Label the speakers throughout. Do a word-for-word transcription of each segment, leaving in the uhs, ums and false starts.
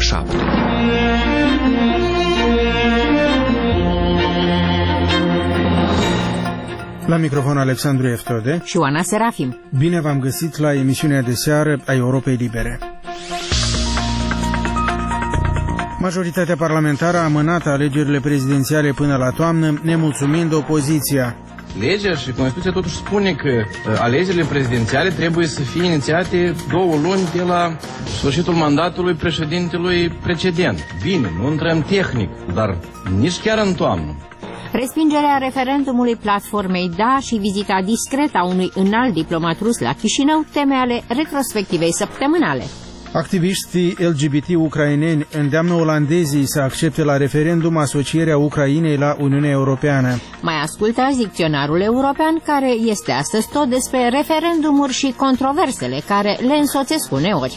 Speaker 1: șapte.
Speaker 2: La microfon Alexandru Eftode
Speaker 3: și Oana Serafim.
Speaker 2: Bine v-am găsit la emisiunea de seară a Europei Libere. Majoritatea parlamentară a amânat alegerile prezidențiale până la toamnă, nemulțumind opoziția.
Speaker 4: Legea și Constituția totuși spune că alegerile prezidențiale trebuie să fie inițiate două luni de la sfârșitul mandatului președintelui precedent. Bine, nu intrăm tehnic, dar nici chiar în toamnă.
Speaker 3: Respingerea referendumului platformei Da și vizita discretă a unui înalt diplomat rus la Chișinău, teme ale retrospectivei săptămânale.
Speaker 2: Activiștii L G B T ucraineni îndeamnă olandezii să accepte la referendum asocierea Ucrainei la Uniunea Europeană.
Speaker 3: Mai ascultă dicționarul european, care este astăzi tot despre referendumuri și controversele care le însoțesc uneori.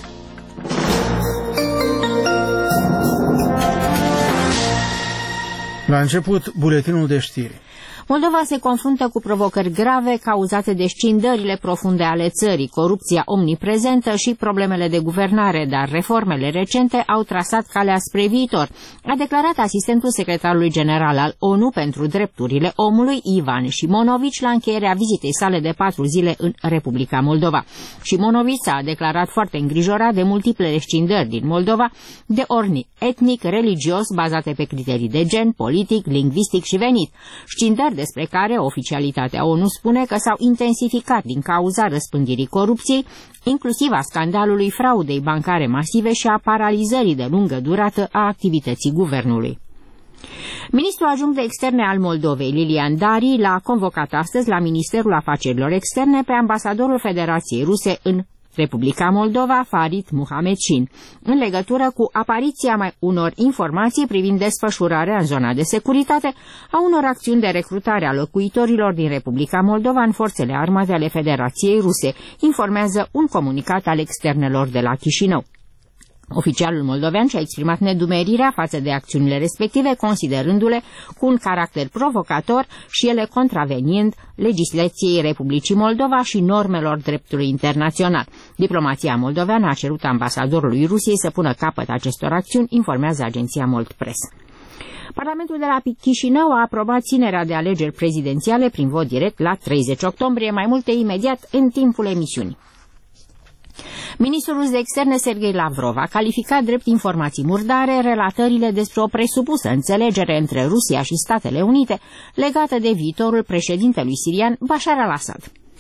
Speaker 2: La început, buletinul de știri.
Speaker 3: Moldova se confruntă cu provocări grave cauzate de scindările profunde ale țării, corupția omniprezentă și problemele de guvernare, dar reformele recente au trasat calea spre viitor, a declarat asistentul secretarului general al ONU pentru drepturile omului, Ivan Șimonovici, la încheierea vizitei sale de patru zile în Republica Moldova. Șimonovici a declarat foarte îngrijorat de multiplele scindări din Moldova, de ordin etnic, religios, bazate pe criterii de gen, politic, lingvistic și venit, scindări despre care oficialitatea ONU spune că s-au intensificat din cauza răspândirii corupției, inclusiv a scandalului fraudei bancare masive și a paralizării de lungă durată a activității guvernului. Ministrul adjunct de externe al Moldovei, Lilian Dari, l-a convocat astăzi la Ministerul Afacerilor Externe pe ambasadorul Federației Ruse în Republica Moldova, Farid Muhamedcin, în legătură cu apariția mai unor informații privind desfășurarea în zona de securitate a unor acțiuni de recrutare a locuitorilor din Republica Moldova în forțele armate ale Federației Ruse, informează un comunicat al externelor de la Chișinău. Oficialul moldovean și-a exprimat nedumerirea față de acțiunile respective, considerându-le cu un caracter provocator și ele contravenind legislației Republicii Moldova și normelor dreptului internațional. Diplomația moldoveană a cerut ambasadorului Rusiei să pună capăt acestor acțiuni, informează agenția Mold Press. Parlamentul de la Chișinău a aprobat ținerea de alegeri prezidențiale prin vot direct la treizeci octombrie, mai multe imediat în timpul emisiunii. Ministrul rus de externe Sergei Lavrov a calificat drept informații murdare relatările despre o presupusă înțelegere între Rusia și Statele Unite legată de viitorul președintelui sirian Bashar al-Assad.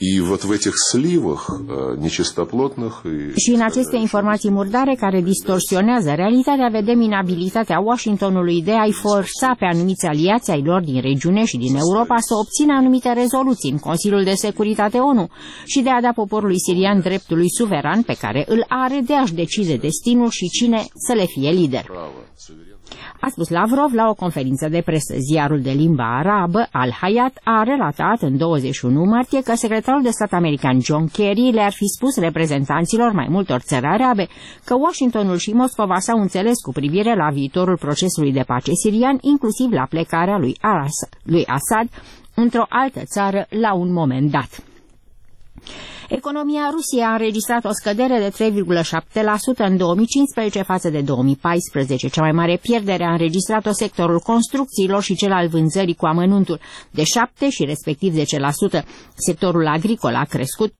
Speaker 3: Și în aceste informații murdare care distorsionează realitatea vedem inabilitatea Washingtonului de a-i forța pe anumiți aliați ai lor din regiune și din Europa să obțină anumite rezoluții în Consiliul de Securitate ONU și de a da poporului sirian dreptului suveran pe care îl are de a-și decide destinul și cine să le fie lider. A spus Lavrov la o conferință de presă. Ziarul de limba arabă, Al Hayat, a relatat în douăzeci și unu martie că secretarul de stat american John Kerry le-ar fi spus reprezentanților mai multor țări arabe că Washingtonul și Moscova s-au înțeles cu privire la viitorul procesului de pace sirian, inclusiv la plecarea lui, As- lui Assad într-o altă țară la un moment dat. Economia Rusiei a înregistrat o scădere de trei virgulă șapte la sută în două mii cincisprezece față de două mii paisprezece. Cea mai mare pierdere a înregistrat-o sectorul construcțiilor și cel al vânzării cu amănuntul, de șapte și respectiv zece la sută. Sectorul agricol a crescut